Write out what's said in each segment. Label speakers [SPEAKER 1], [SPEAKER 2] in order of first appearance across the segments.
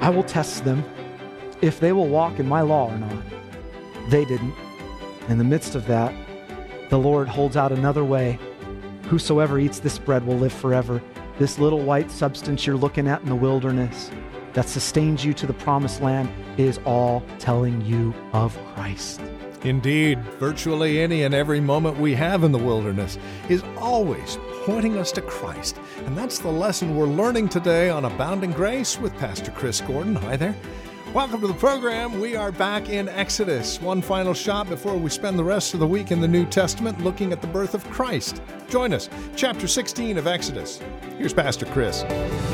[SPEAKER 1] I will test them if they will walk in my law or not. They didn't. In the midst of that, the Lord holds out another way. Whosoever eats this bread will live forever. This little white substance you're looking at in the wilderness that sustains you to the promised land is all telling you of Christ.
[SPEAKER 2] Indeed, virtually any and every moment we have in the wilderness is always pointing us to Christ. And that's the lesson we're learning today on Abounding Grace with Pastor Chris Gordon. Hi there. Welcome to the program. We are back in Exodus. One final shot before we spend the rest of the week in the New Testament looking at the birth of Christ. Join us, chapter 16 of Exodus. Here's Pastor Chris.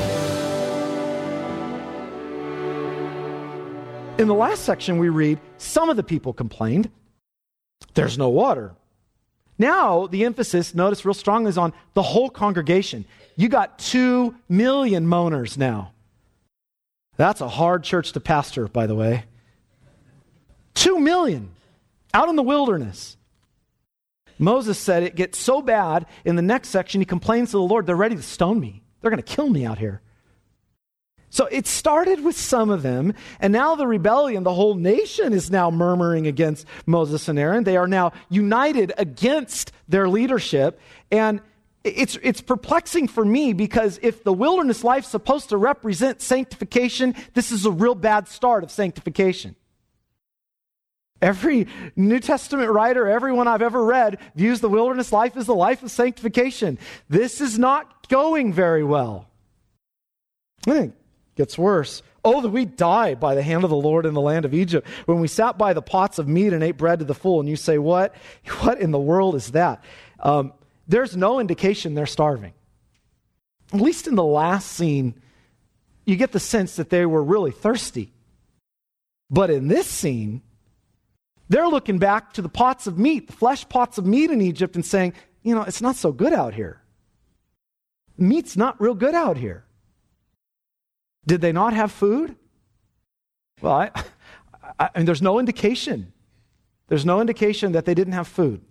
[SPEAKER 1] In the last section we read, some of the people complained, there's no water. Now the emphasis, notice real strongly, is on the whole congregation. You got 2 million moaners now. That's a hard church to pastor, by the way. 2 million out in the wilderness. Moses said it gets so bad, in the next section he complains to the Lord, they're ready to stone me. They're going to kill me out here. So it started with some of them, and now the rebellion, the whole nation is now murmuring against Moses and Aaron. They are now united against their leadership, and it's perplexing for me because if the wilderness life is supposed to represent sanctification, this is a real bad start of sanctification. Every New Testament writer, everyone I've ever read, views the wilderness life as the life of sanctification. This is not going very well. It gets worse. Oh, that we died by the hand of the Lord in the land of Egypt, when we sat by the pots of meat and ate bread to the full. And you say, what in the world is that? There's no indication they're starving. At least in the last scene, you get the sense that they were really thirsty. But in this scene, they're looking back to the pots of meat, the flesh pots of meat in Egypt, and saying, it's not so good out here. Meat's not real good out here. Did they not have food? Well, I mean, there's no indication. There's no indication that they didn't have food.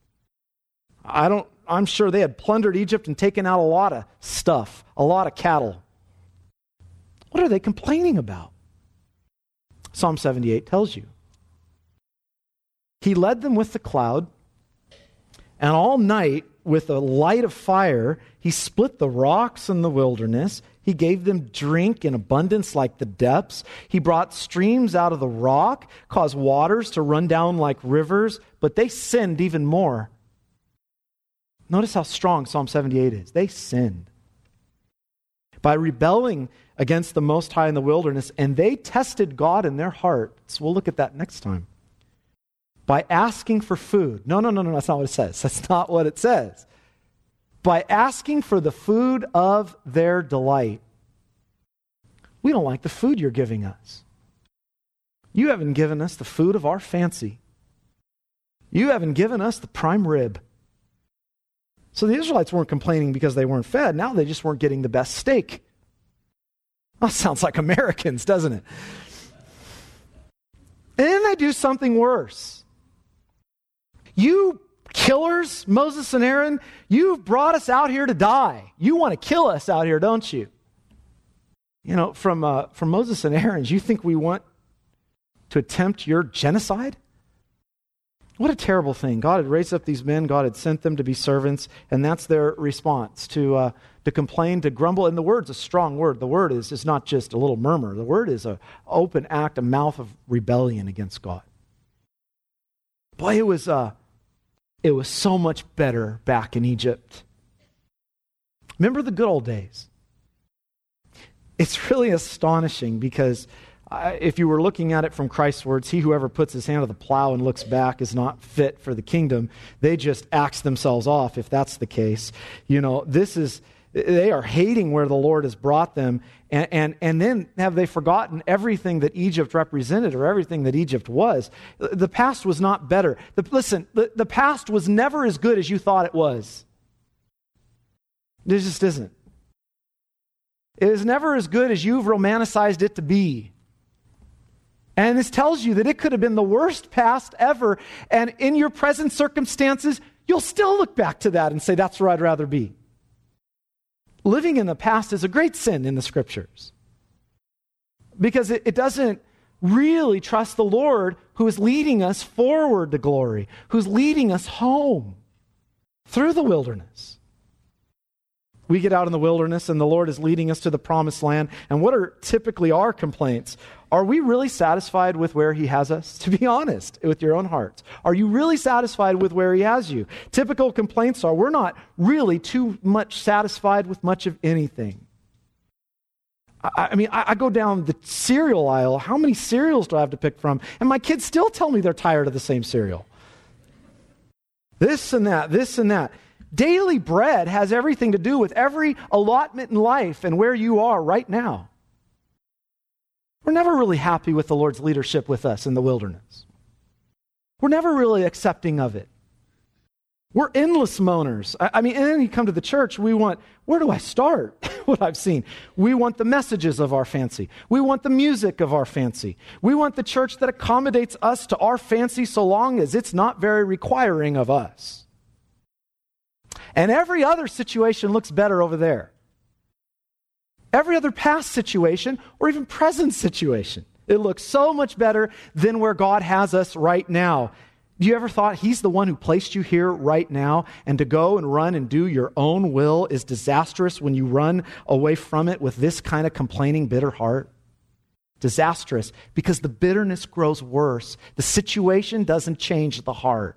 [SPEAKER 1] I'm sure they had plundered Egypt and taken out a lot of stuff, a lot of cattle. What are they complaining about? Psalm 78 tells you. He led them with the cloud, and all night with a light of fire, he split the rocks in the wilderness. He gave them drink in abundance like the depths. He brought streams out of the rock, caused waters to run down like rivers, but they sinned even more. Notice how strong Psalm 78 is. They sinned by rebelling against the Most High in the wilderness, and they tested God in their hearts. We'll look at that next time. By asking for food. No, that's not what it says. That's not what it says. By asking for the food of their delight. We don't like the food you're giving us. You haven't given us the food of our fancy. You haven't given us the prime rib. So the Israelites weren't complaining because they weren't fed. Now they just weren't getting the best steak. That sounds like Americans, doesn't it? And then they do something worse. You killers, Moses and Aaron, you've brought us out here to die. You want to kill us out here, don't you? From Moses and Aaron, you think we want to attempt your genocide? What a terrible thing. God had raised up these men. God had sent them to be servants, and that's their response, to complain, to grumble. And the word's a strong word. The word is not just a little murmur. The word is an open act, a mouth of rebellion against God. Boy, it was so much better back in Egypt. Remember the good old days. It's really astonishing because if you were looking at it from Christ's words, he whoever puts his hand to the plow and looks back is not fit for the kingdom. They just axe themselves off if that's the case. They are hating where the Lord has brought them. And then have they forgotten everything that Egypt represented or everything that Egypt was? The past was not better. The past was never as good as you thought it was. It just isn't. It is never as good as you've romanticized it to be. And this tells you that it could have been the worst past ever. And in your present circumstances, you'll still look back to that and say, that's where I'd rather be. Living in the past is a great sin in the Scriptures. because it doesn't really trust the Lord who is leading us forward to glory, who's leading us home through the wilderness. We get out in the wilderness and the Lord is leading us to the promised land. And what are typically our complaints? Are we really satisfied with where he has us? To be honest, with your own hearts. Are you really satisfied with where he has you? Typical complaints are we're not really too much satisfied with much of anything. I go down the cereal aisle. How many cereals do I have to pick from? And my kids still tell me they're tired of the same cereal. This and that, this and that. Daily bread has everything to do with every allotment in life and where you are right now. We're never really happy with the Lord's leadership with us in the wilderness. We're never really accepting of it. We're endless moaners. And then you come to the church, we want, where do I start? What I've seen. We want the messages of our fancy. We want the music of our fancy. We want the church that accommodates us to our fancy so long as it's not very requiring of us. And every other situation looks better over there. Every other past situation or even present situation. It looks so much better than where God has us right now. Do you ever thought he's the one who placed you here right now, and to go and run and do your own will is disastrous when you run away from it with this kind of complaining, bitter heart? Disastrous because the bitterness grows worse. The situation doesn't change the heart.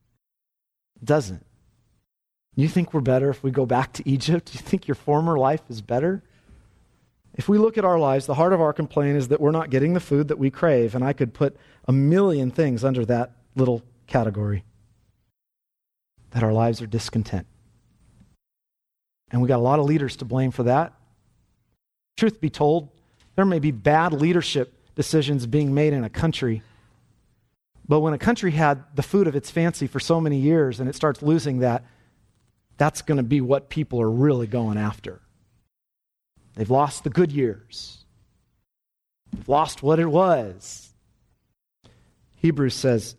[SPEAKER 1] It doesn't. You think we're better if we go back to Egypt? You think your former life is better? If we look at our lives, the heart of our complaint is that we're not getting the food that we crave, and I could put a million things under that little category. That our lives are discontent. And we got a lot of leaders to blame for that. Truth be told, there may be bad leadership decisions being made in a country, but when a country had the food of its fancy for so many years and it starts losing that, that's going to be what people are really going after. They've lost the good years. They've lost what it was. Hebrews says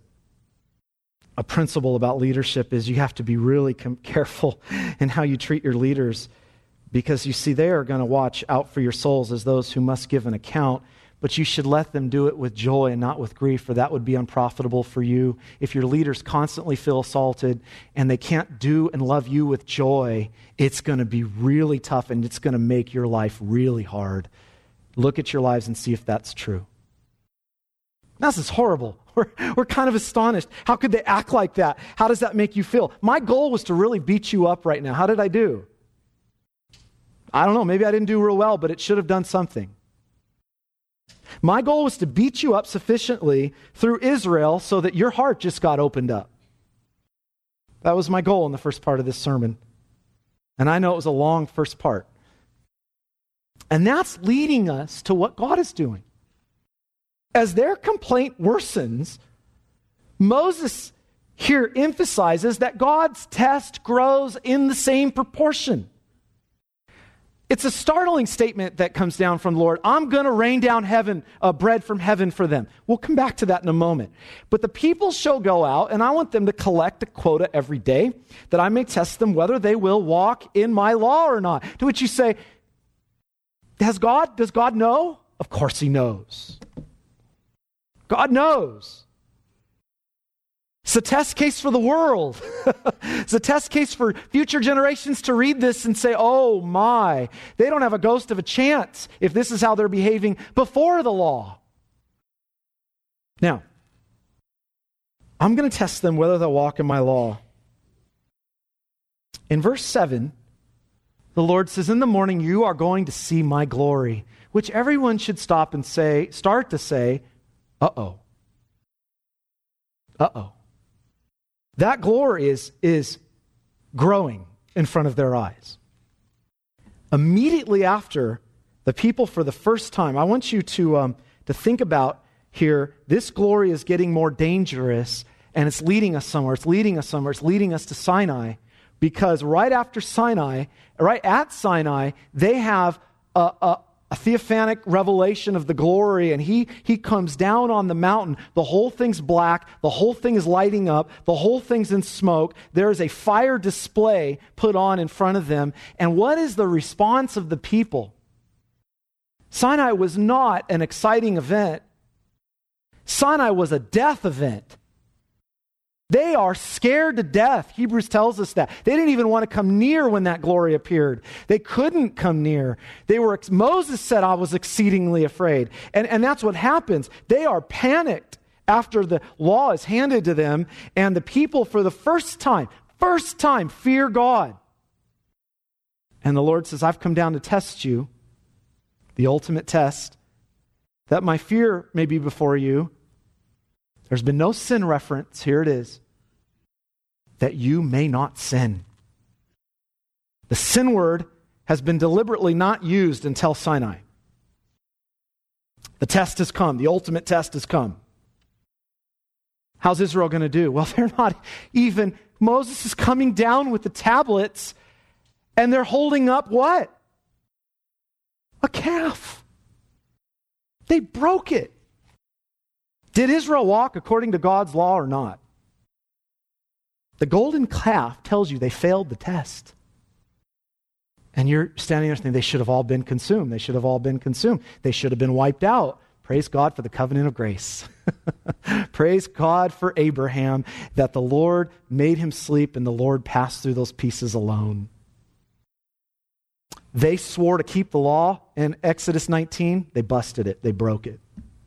[SPEAKER 1] a principle about leadership is you have to be really careful in how you treat your leaders, because you see they are going to watch out for your souls as those who must give an account. But you should let them do it with joy and not with grief, for that would be unprofitable for you. If your leaders constantly feel assaulted and they can't do and love you with joy, it's going to be really tough and it's going to make your life really hard. Look at your lives and see if that's true. This is horrible. We're kind of astonished. How could they act like that? How does that make you feel? My goal was to really beat you up right now. How did I do? I don't know. Maybe I didn't do real well, but it should have done something. My goal was to beat you up sufficiently through Israel so that your heart just got opened up. That was my goal in the first part of this sermon. And I know it was a long first part. And that's leading us to what God is doing. As their complaint worsens, Moses here emphasizes that God's test grows in the same proportion. It's a startling statement that comes down from the Lord. I'm going to rain down bread from heaven for them. We'll come back to that in a moment. But the people shall go out, and I want them to collect a quota every day, that I may test them whether they will walk in my law or not. To which you say, does God know? Of course he knows. God knows. It's a test case for the world. It's a test case for future generations to read this and say, oh my, they don't have a ghost of a chance if this is how they're behaving before the law. Now, I'm going to test them whether they'll walk in my law. In verse 7, the Lord says, in the morning you are going to see my glory, which everyone should start to say, uh-oh. Uh-oh. That glory is growing in front of their eyes. Immediately after, the people for the first time, I want you to think about here, this glory is getting more dangerous and it's leading us somewhere. It's leading us somewhere. It's leading us to Sinai, because right at Sinai, they have a theophanic revelation of the glory, and he comes down on the mountain. The whole thing's black. The whole thing is lighting up. The whole thing's in smoke. There is a fire display put on in front of them. And what is the response of the people? Sinai was not an exciting event. Sinai was a death event. They are scared to death. Hebrews tells us that. They didn't even want to come near when that glory appeared. They couldn't come near. Moses said, I was exceedingly afraid. And that's what happens. They are panicked after the law is handed to them, and the people for the first time, fear God. And the Lord says, I've come down to test you, the ultimate test, that my fear may be before you. There's been no sin reference. Here it is. That you may not sin. The sin word has been deliberately not used until Sinai. The test has come. The ultimate test has come. How's Israel going to do? Well, they're not even... Moses is coming down with the tablets, and they're holding up what? A calf. They broke it. Did Israel walk according to God's law or not? The golden calf tells you they failed the test. And you're standing there saying they should have all been consumed. They should have all been consumed. They should have been wiped out. Praise God for the covenant of grace. Praise God for Abraham, that the Lord made him sleep and the Lord passed through those pieces alone. They swore to keep the law in Exodus 19. They busted it. They broke it.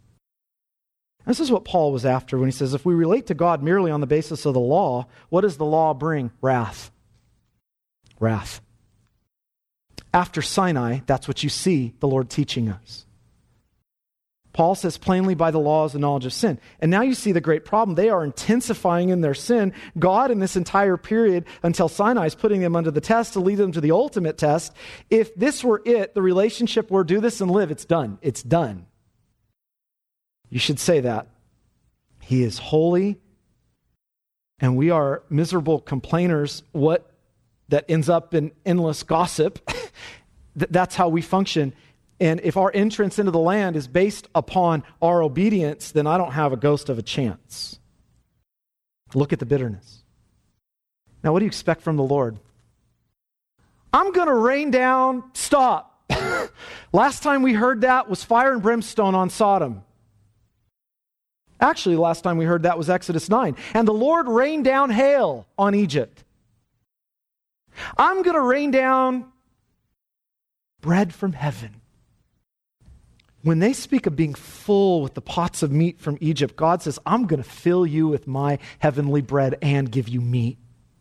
[SPEAKER 1] This is what Paul was after when he says, if we relate to God merely on the basis of the law, what does the law bring? Wrath. Wrath. After Sinai, that's what you see the Lord teaching us. Paul says plainly by the law is the knowledge of sin. And now you see the great problem. They are intensifying in their sin. God in this entire period until Sinai is putting them under the test to lead them to the ultimate test. If this were it, the relationship were do this and live, it's done. It's done. You should say that. He is holy and we are miserable complainers. What that ends up in endless gossip. That's how we function. And if our entrance into the land is based upon our obedience, then I don't have a ghost of a chance. Look at the bitterness. Now, what do you expect from the Lord? I'm going to rain down, stop. Last time we heard that was fire and brimstone on Sodom. Actually, last time we heard that was Exodus 9. And the Lord rained down hail on Egypt. I'm going to rain down bread from heaven. When they speak of being full with the pots of meat from Egypt, God says, I'm going to fill you with my heavenly bread and give you meat.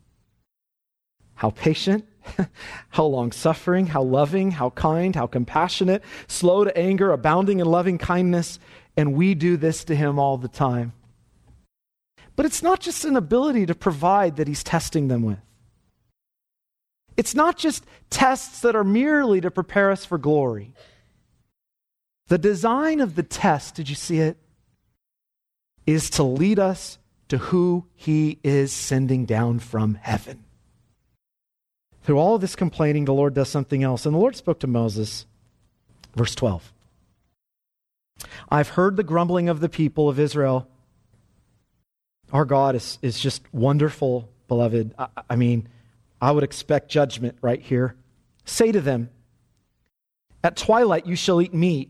[SPEAKER 1] How patient, how long-suffering, how loving, how kind, how compassionate, slow to anger, abounding in loving kindness, and we do this to him all the time. But it's not just an ability to provide that he's testing them with. It's not just tests that are merely to prepare us for glory. The design of the test, did you see it? Is to lead us to who he is sending down from heaven. Through all of this complaining, the Lord does something else. And the Lord spoke to Moses, verse 12. I've heard the grumbling of the people of Israel. Our God is just wonderful, beloved. I mean, I would expect judgment right here. Say to them, at twilight you shall eat meat,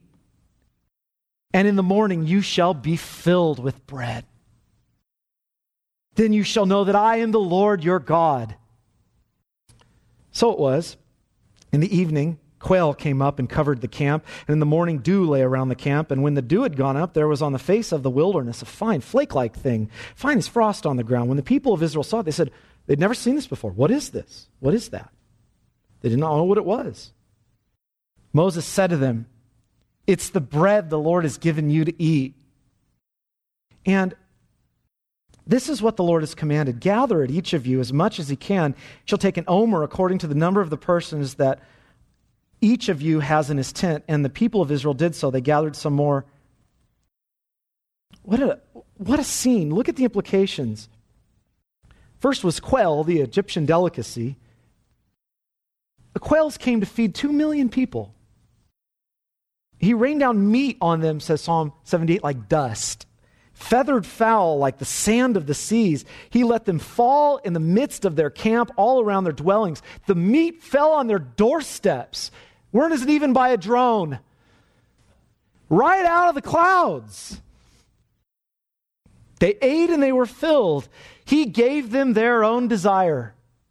[SPEAKER 1] and in the morning you shall be filled with bread. Then you shall know that I am the Lord your God. So it was. In the evening, quail came up and covered the camp, and in the morning dew lay around the camp, and when the dew had gone up, there was on the face of the wilderness a fine flake-like thing, fine as frost on the ground. When the people of Israel saw it, they said, they'd never seen this before. What is this? What is that? They did not know what it was. Moses said to them, it's the bread the Lord has given you to eat. And this is what the Lord has commanded. Gather it, each of you, as much as he can. Shall take an omer according to the number of the persons that each of you has in his tent. And the people of Israel did so. They gathered some more. What a scene. Look at the implications. First was quail, the Egyptian delicacy. The quails came to feed 2 million people. He rained down meat on them, says Psalm 78, like dust. Feathered fowl like the sand of the seas. He let them fall in the midst of their camp, all around their dwellings. The meat fell on their doorsteps. Weren't it even by a drone. right out of the clouds. They ate and they were filled. He gave them their own desire.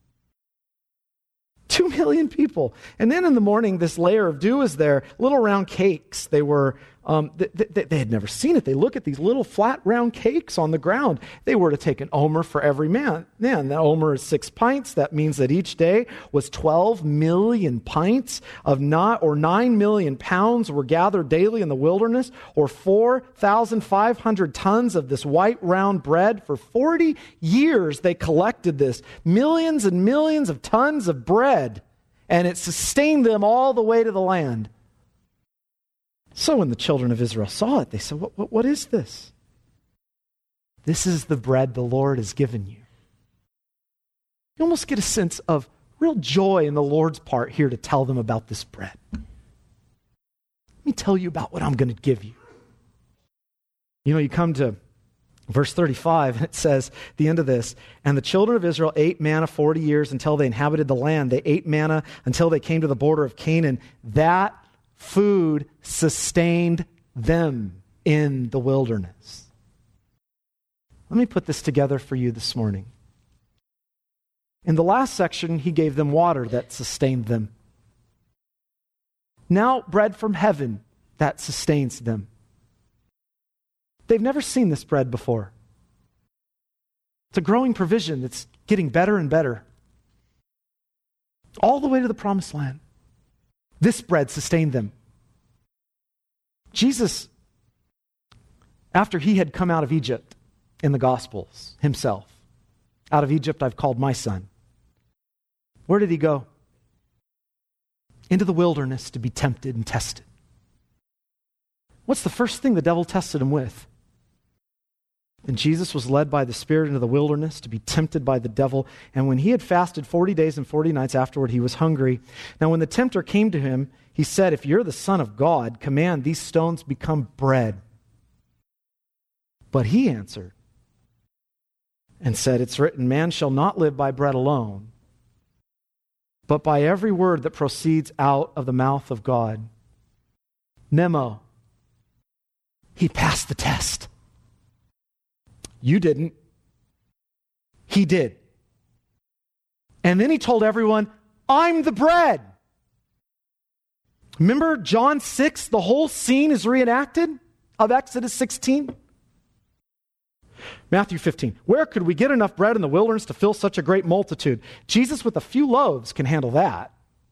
[SPEAKER 1] 2 million people. And then in the morning, this layer of dew is there, little round cakes. They were, they had never seen it. They look at these little flat round cakes on the ground. They were to take an omer for every man. Man, that omer is 6 pints. That means that each day was 12 million pints of 9 million pounds were gathered daily in the wilderness, or 4,500 tons of this white round bread. For 40 years, they collected this. Millions and millions of tons of bread. And it sustained them all the way to the land. So when the children of Israel saw it, they said, what is this? This is the bread the Lord has given you. You almost get a sense of real joy in the Lord's part here to tell them about this bread. Let me tell you about what I'm going to give you. You know, you come to verse 35, and it says, the end of this, and the children of Israel ate manna 40 years until they inhabited the land. They ate manna until they came to the border of Canaan. That food sustained them in the wilderness. Let me put this together for you this morning. In the last section, he gave them water that sustained them. Now, bread from heaven that sustains them. They've never seen this bread before. It's a growing provision that's getting better and better. All the way to the promised land. This bread sustained them. Jesus, after he had come out of Egypt in the Gospels himself, out of Egypt I've called my son. Where did he go? Into the wilderness to be tempted and tested. What's the first thing the devil tested him with? And Jesus was led by the Spirit into the wilderness to be tempted by the devil. And when he had fasted 40 days and 40 nights afterward, he was hungry. Now when the tempter came to him, he said, if you're the Son of God, command these stones become bread. But he answered and said, it's written, man shall not live by bread alone, but by every word that proceeds out of the mouth of God. Memo. He passed the test. You didn't. He did. And then he told everyone, I'm the bread. Remember John 6, the whole scene is reenacted of Exodus 16? Matthew 15, where could we get enough bread in the wilderness to fill such a great multitude? Jesus with a few loaves can handle that.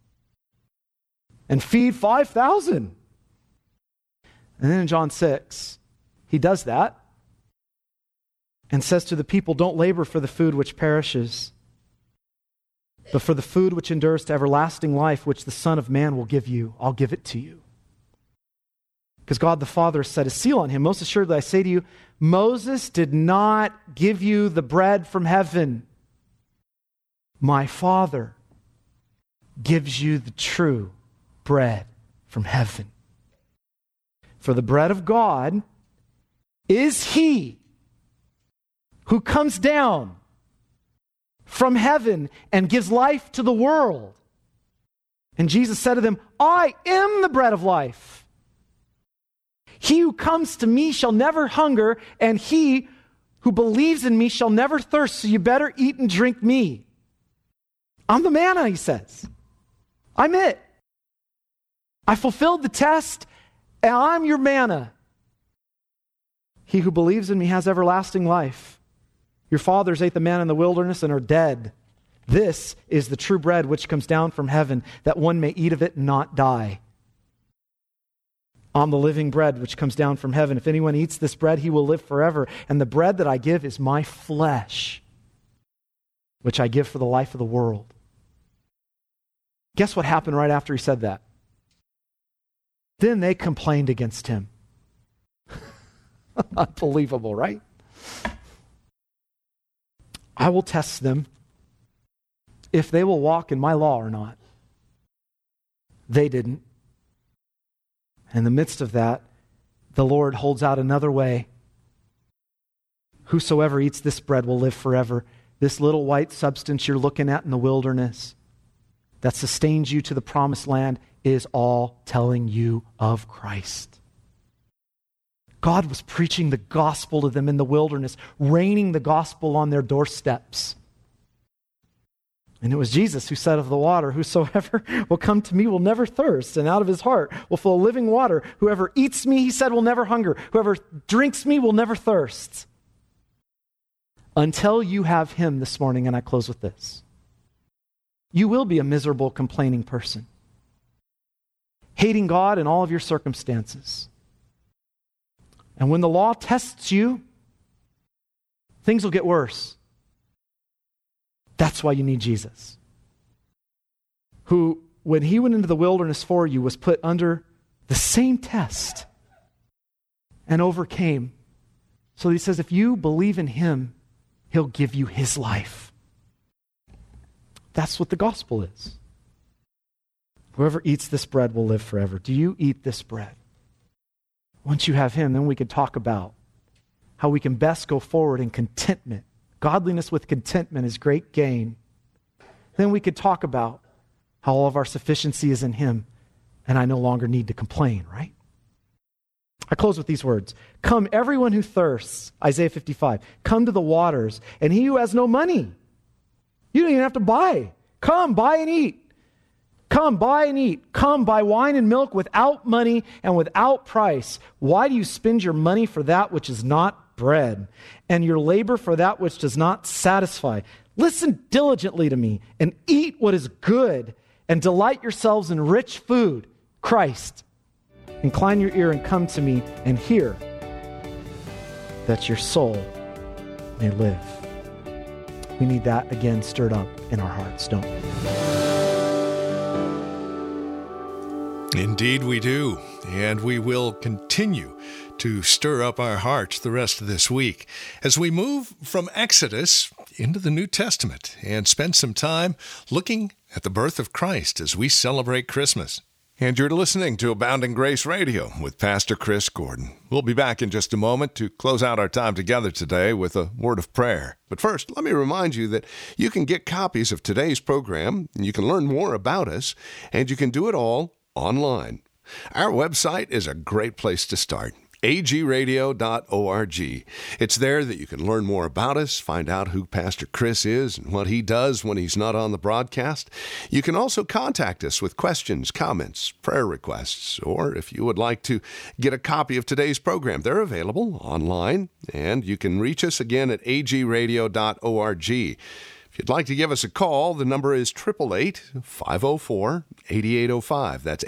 [SPEAKER 1] And feed 5,000. And then in John 6, he does that. And says to the people, don't labor for the food which perishes, but for the food which endures to everlasting life, which the Son of Man will give you. I'll give it to you. Because God the Father set a seal on him. Most assuredly, I say to you, Moses did not give you the bread from heaven. My Father gives you the true bread from heaven. For the bread of God is he who comes down from heaven and gives life to the world. And Jesus said to them, I am the bread of life. He who comes to me shall never hunger, and he who believes in me shall never thirst, so you better eat and drink me. I'm the manna, he says. I'm it. I fulfilled the test, and I'm your manna. He who believes in me has everlasting life. Your fathers ate the manna in the wilderness and are dead. This is the true bread which comes down from heaven, that one may eat of it and not die. I'm the living bread which comes down from heaven. If anyone eats this bread, he will live forever. And the bread that I give is my flesh, which I give for the life of the world. Guess what happened right after he said that? Then they complained against him. Unbelievable, right? I will test them if they will walk in my law or not. They didn't. In the midst of that, the Lord holds out another way. Whosoever eats this bread will live forever. This little white substance you're looking at in the wilderness that sustains you to the promised land is all telling you of Christ. God was preaching the gospel to them in the wilderness, raining the gospel on their doorsteps. And it was Jesus who said of the water, whosoever will come to me will never thirst, and out of his heart will flow living water. Whoever eats me, he said, will never hunger. Whoever drinks me will never thirst. Until you have him this morning, and I close with this. You will be a miserable, complaining person, hating God in all of your circumstances. And when the law tests you, things will get worse. That's why you need Jesus, who, when he went into the wilderness for you, was put under the same test and overcame. So he says, if you believe in him, he'll give you his life. That's what the gospel is. Whoever eats this bread will live forever. Do you eat this bread? Once you have him, then we can talk about how we can best go forward in contentment. Godliness with contentment is great gain. Then we could talk about how all of our sufficiency is in him, and I no longer need to complain, right? I close with these words. Come, everyone who thirsts, Isaiah 55, come to the waters, and he who has no money, you don't even have to buy. Come, buy and eat. Come, buy and eat. Come, buy wine and milk without money and without price. Why do you spend your money for that which is not bread, and your labor for that which does not satisfy? Listen diligently to me, and eat what is good, and delight yourselves in rich food, Christ. Incline your ear and come to me, and hear, that your soul may live. We need that again stirred up in our hearts, don't we?
[SPEAKER 2] Indeed we do, and we will continue to stir up our hearts the rest of this week as we move from Exodus into the New Testament and spend some time looking at the birth of Christ as we celebrate Christmas. And you're listening to Abounding Grace Radio with Pastor Chris Gordon. We'll be back in just a moment to close out our time together today with a word of prayer. But first, let me remind you that you can get copies of today's program, and you can learn more about us, and you can do it all online. Our website is a great place to start. agradio.org. It's there that you can learn more about us, find out who Pastor Chris is and what he does when he's not on the broadcast. You can also contact us with questions, comments, prayer requests, or if you would like to get a copy of today's program, they're available online, and you can reach us again at agradio.org. If you'd like to give us a call, the number is 888-504-8805. That's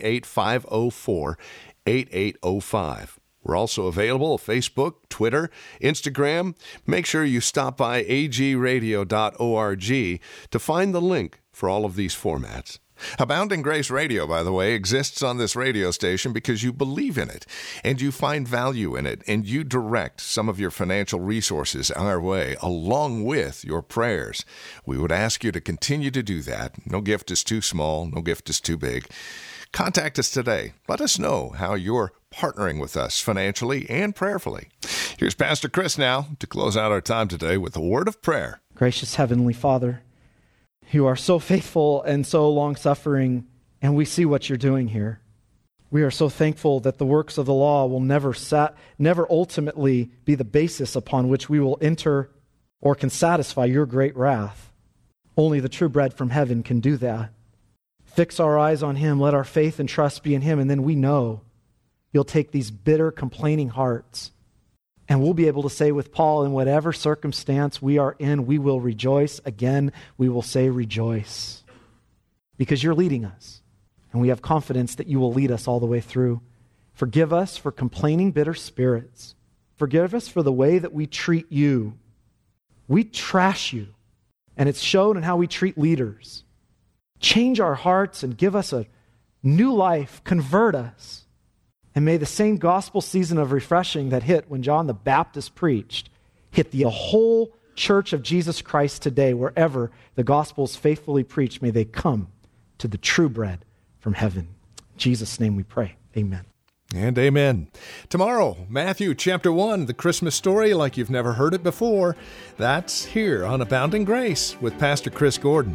[SPEAKER 2] 888-504-8805. We're also available on Facebook, Twitter, Instagram. Make sure you stop by agradio.org to find the link for all of these formats. Abounding Grace Radio, by the way, exists on this radio station because you believe in it, and you find value in it, and you direct some of your financial resources our way, along with your prayers. We would ask you to continue to do that. No gift is too small, no gift is too big. Contact us today. Let us know how you're partnering with us financially and prayerfully. Here's Pastor Chris now to close out our time today with a word of prayer.
[SPEAKER 1] Gracious Heavenly Father, you are so faithful and so long-suffering, and we see what you're doing here. We are so thankful that the works of the law will never ultimately be the basis upon which we will enter or can satisfy your great wrath. Only the true bread from heaven can do that. Fix our eyes on him, let our faith and trust be in him, and then we know you'll take these bitter, complaining hearts, and we'll be able to say with Paul, in whatever circumstance we are in, we will rejoice. Again, we will say rejoice, because you're leading us, and we have confidence that you will lead us all the way through. Forgive us for complaining, bitter spirits. Forgive us for the way that we treat you. We trash you, and it's shown in how we treat leaders. Change our hearts and give us a new life. Convert us. And may the same gospel season of refreshing that hit when John the Baptist preached hit the whole church of Jesus Christ today. Wherever the gospel is faithfully preached, may they come to the true bread from heaven. In Jesus' name we pray. Amen.
[SPEAKER 2] And amen. Tomorrow, Matthew chapter 1, the Christmas story like you've never heard it before. That's here on Abounding Grace with Pastor Chris Gordon.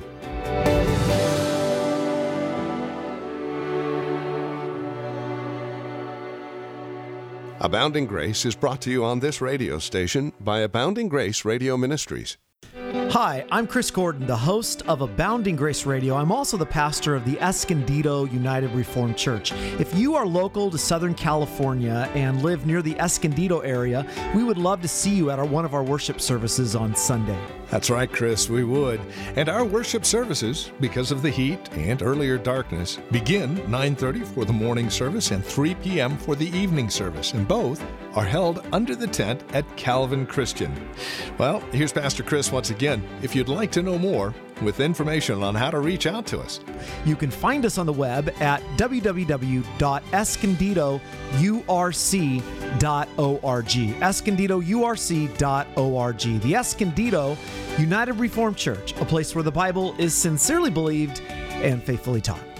[SPEAKER 2] Abounding Grace is brought to you on this radio station by Abounding Grace Radio Ministries.
[SPEAKER 1] Hi, I'm Chris Gordon, the host of Abounding Grace Radio. I'm also the pastor of the Escondido United Reformed Church. If you are local to Southern California and live near the Escondido area, we would love to see you at one of our worship services on Sunday.
[SPEAKER 2] That's right, Chris, we would. And our worship services, because of the heat and earlier darkness, begin 9:30 for the morning service and 3 p.m. for the evening service, and both are held under the tent at Calvin Christian. Well, here's Pastor Chris once again. If you'd like to know more, with information on how to reach out to us,
[SPEAKER 1] you can find us on the web at www.escondidourc.org. escondidourc.org. The Escondido United Reformed Church, a place where the Bible is sincerely believed and faithfully taught.